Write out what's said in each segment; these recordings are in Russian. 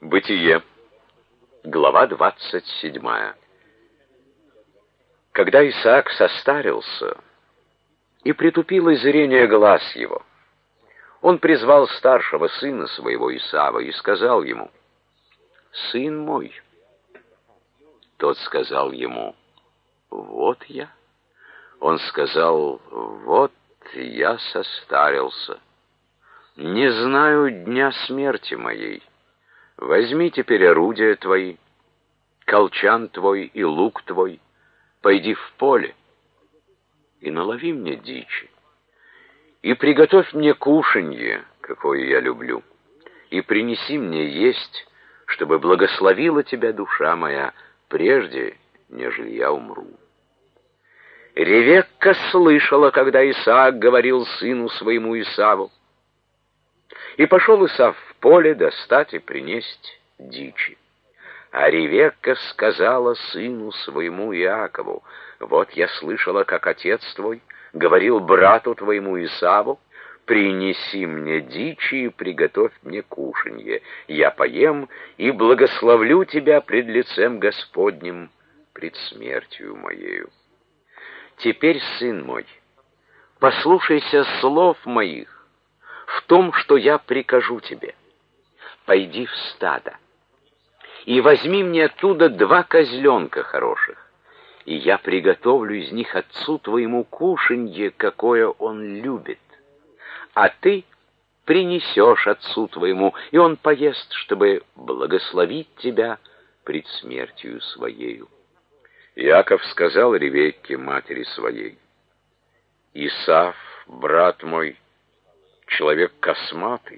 Бытие, глава 27. Когда Исаак состарился, и притупило зрение глаз его, он призвал старшего сына своего Исава и сказал ему: «Сын мой». Тот сказал ему: «Вот я». Он сказал: «Вот я состарился, не знаю дня смерти моей. Возьми теперь орудия твои, колчан твой и лук твой, пойди в поле и налови мне дичи, и приготовь мне кушанье, какое я люблю, и принеси мне есть, чтобы благословила тебя душа моя, прежде, нежели я умру». Ревекка слышала, когда Исаак говорил сыну своему Исаву. И пошел Исав в поле достать и принесть дичи. А Ревекка сказала сыну своему Иакову: «Вот я слышала, как отец твой говорил брату твоему Исаву: принеси мне дичи и приготовь мне кушанье. Я поем и благословлю тебя пред лицем Господним, пред смертью моею. Теперь, сын мой, послушайся слов моих в том, что я прикажу тебе. Пойди в стадо и возьми мне оттуда 2 козленка хороших, и я приготовлю из них отцу твоему кушанье, какое он любит. А ты принесешь отцу твоему, и он поест, чтобы благословить тебя пред смертью своею». Иаков сказал Ревекке, матери своей: «Исав, брат мой, человек косматый,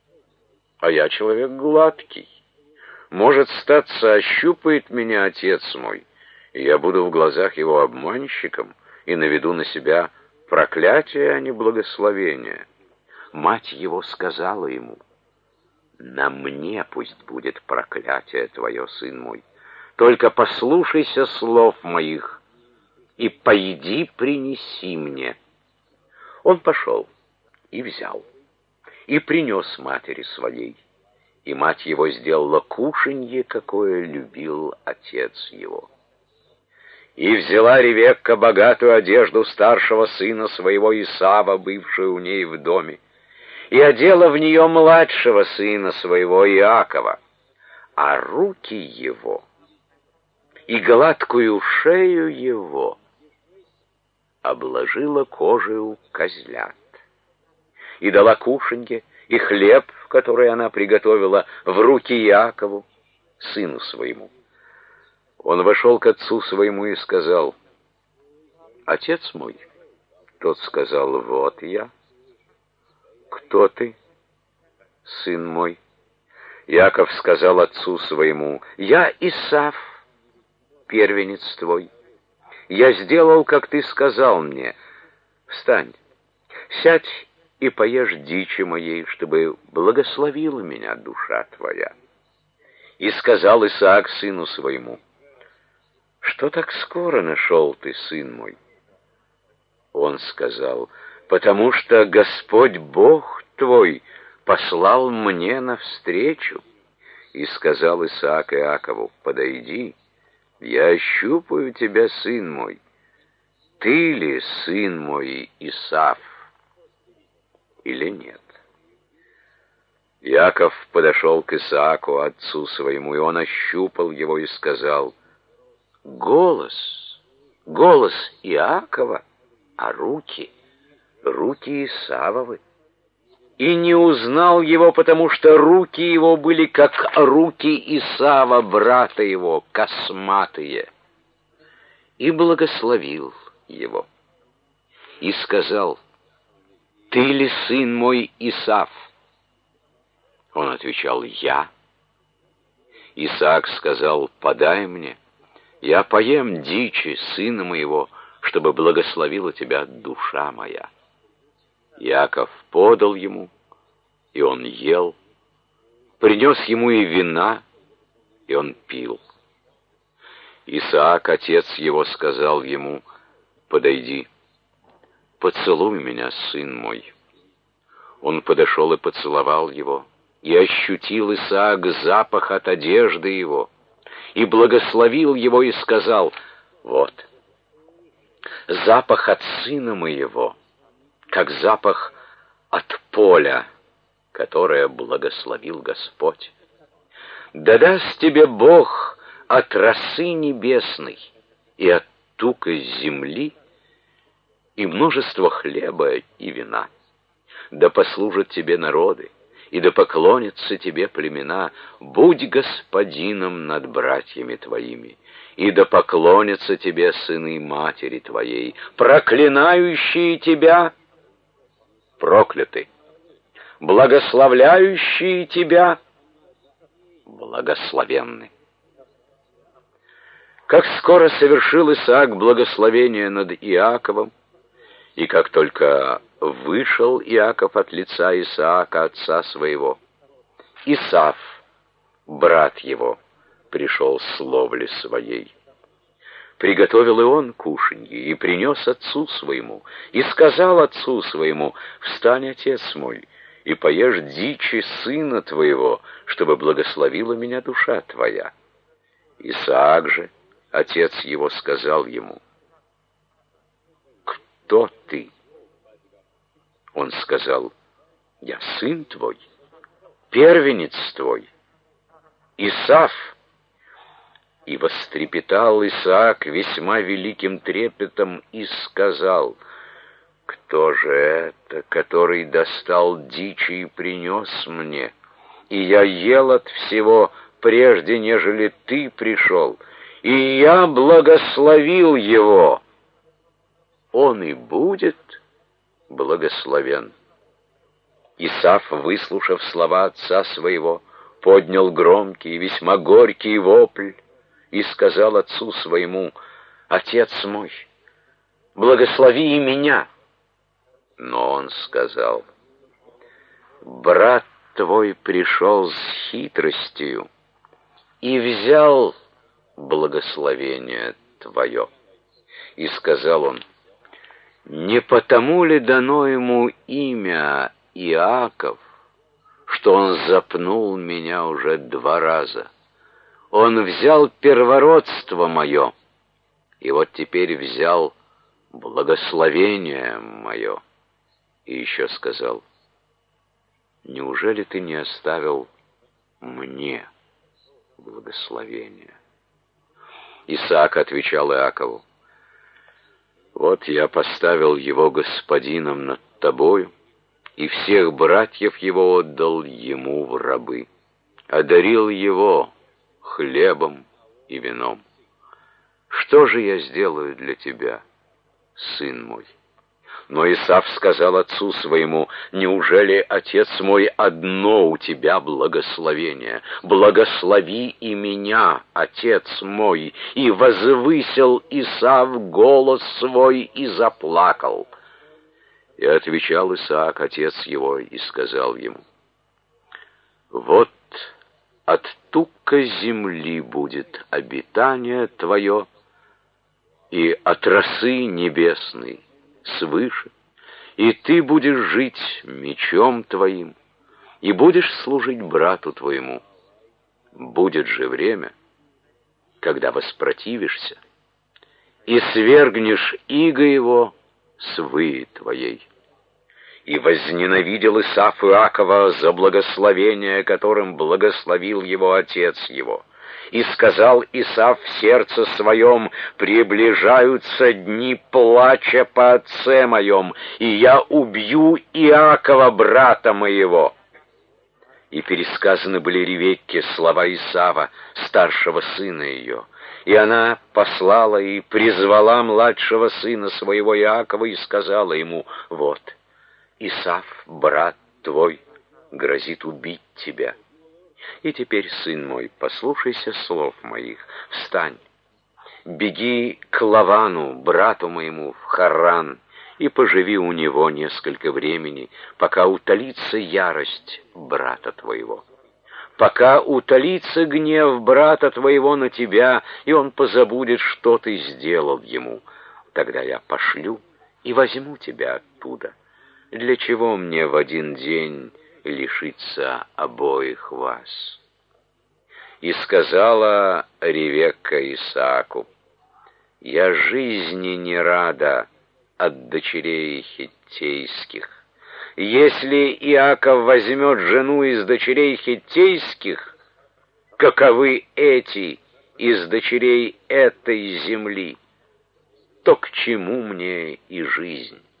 а я человек гладкий. Может, статься, ощупает меня отец мой, и я буду в глазах его обманщиком и наведу на себя проклятие, а не благословение». Мать его сказала ему: «На мне пусть будет проклятие твое, сын мой. Только послушайся слов моих и пойди принеси мне». Он пошел и взял, и принес матери своей, и мать его сделала кушанье, какое любил отец его. И взяла Ревекка богатую одежду старшего сына своего Исава, бывшую у ней в доме, и одела в нее младшего сына своего Иакова, а руки его и гладкую шею его обложила кожею козлят, и дала кушанье и хлеб, который она приготовила, в руки Иакову, сыну своему. Он вошел к отцу своему и сказал: «Отец мой». Тот сказал: «Вот я». «Кто ты, сын мой?» Иаков сказал отцу своему: «Я Исав, первенец твой. Я сделал, как ты сказал мне. Встань, сядь и поешь дичи моей, чтобы благословила меня душа твоя». И сказал Исаак сыну своему: «Что так скоро нашел ты, сын мой?» Он сказал: «Потому что Господь Бог твой послал мне навстречу». И сказал Исаак Иакову: «Подойди, я ощупаю тебя, сын мой. Ты ли сын мой Исав или нет?» Иаков подошел к Исааку, отцу своему, и он ощупал его и сказал: «Голос Иакова, а руки Исавовы». И не узнал его, потому что руки его были как руки Исава, брата его, косматые. И благословил его. И сказал: «Ты ли сын мой Исав?» Он отвечал: «Я». Исаак сказал: «Подай мне, я поем дичи сына моего, чтобы благословила тебя душа моя». Иаков подал ему, и он ел, принес ему и вина, и он пил. Исаак, отец его, сказал ему: «Подойди, поцелуй меня, сын мой». Он подошел и поцеловал его, И ощутил Исаак запах от одежды его, и благословил его и сказал: вот, запах от сына моего, как запах от поля, которое благословил Господь. Да даст тебе Бог от росы небесной и от тука земли и множество хлеба и вина. Да послужат тебе народы, и да поклонятся тебе племена. Будь господином над братьями твоими, и да поклонятся тебе сыны матери твоей. Проклинающие тебя прокляты, благословляющие тебя благословенны. Как скоро совершил Исаак благословение над Иаковом, и как только вышел Иаков от лица Исаака, отца своего, Исав, брат его, пришел с ловли своей. Приготовил и он кушанье, и принес отцу своему, и сказал отцу своему: «Встань, отец мой, и поешь дичи сына твоего, чтобы благословила меня душа твоя». Исаак же, отец его, сказал ему: «Кто ты?» Он сказал: «Я сын твой, первенец твой, Исав». И вострепетал Исаак весьма великим трепетом и сказал: «Кто же это, который достал дичи и принес мне? И я ел от всего, прежде нежели ты пришел, и я благословил его. Он и будет благословен». Исав, выслушав слова отца своего, поднял громкий и весьма горький вопль и сказал отцу своему: «Отец мой, благослови и меня». Но он сказал: «Брат твой пришел с хитростью и взял благословение твое». И сказал он: «Не потому ли дано ему имя Иаков, что он запнул меня уже 2 раза? Он взял первородство мое, и вот теперь взял благословение мое». И еще сказал: «Неужели ты не оставил мне благословение?» Исаак отвечал Иакову: «Вот я поставил его господином над тобою, и всех братьев его отдал ему в рабы, одарил его хлебом и вином. Что же я сделаю для тебя, сын мой?» Но Исав сказал отцу своему: «Неужели, отец мой, одно у тебя благословение? Благослови и меня, отец мой». И возвысил Исав голос свой и заплакал. И отвечал Исаак, отец его, и сказал ему: «Вот от тука земли будет обитание твое, и от росы небесной свыше, и ты будешь жить мечом твоим, и будешь служить брату твоему. Будет же время, когда воспротивишься, и свергнешь иго его с выи твоей». И возненавидел Исав Иакова за благословение, которым благословил его отец его. И сказал Исав в сердце своем: «Приближаются дни плача по отце моем, и я убью Иакова, брата моего». И пересказаны были Ревекке слова Исава, старшего сына ее. И она послала и призвала младшего сына своего Иакова и сказала ему: «Вот, Исав, брат твой, грозит убить тебя. И теперь, сын мой, послушайся слов моих, встань, беги к Лавану, брату моему, в Харран, и поживи у него несколько времени, пока утолится ярость брата твоего, пока утолится гнев брата твоего на тебя, и он позабудет, что ты сделал ему. Тогда я пошлю и возьму тебя оттуда. Для чего мне в один день лишиться обоих вас. И сказала Ревекка Исааку: я жизни не рада от дочерей хиттейских. Если Иаков возьмет жену из дочерей хиттейских, каковы эти из дочерей этой земли, то к чему мне и жизнь?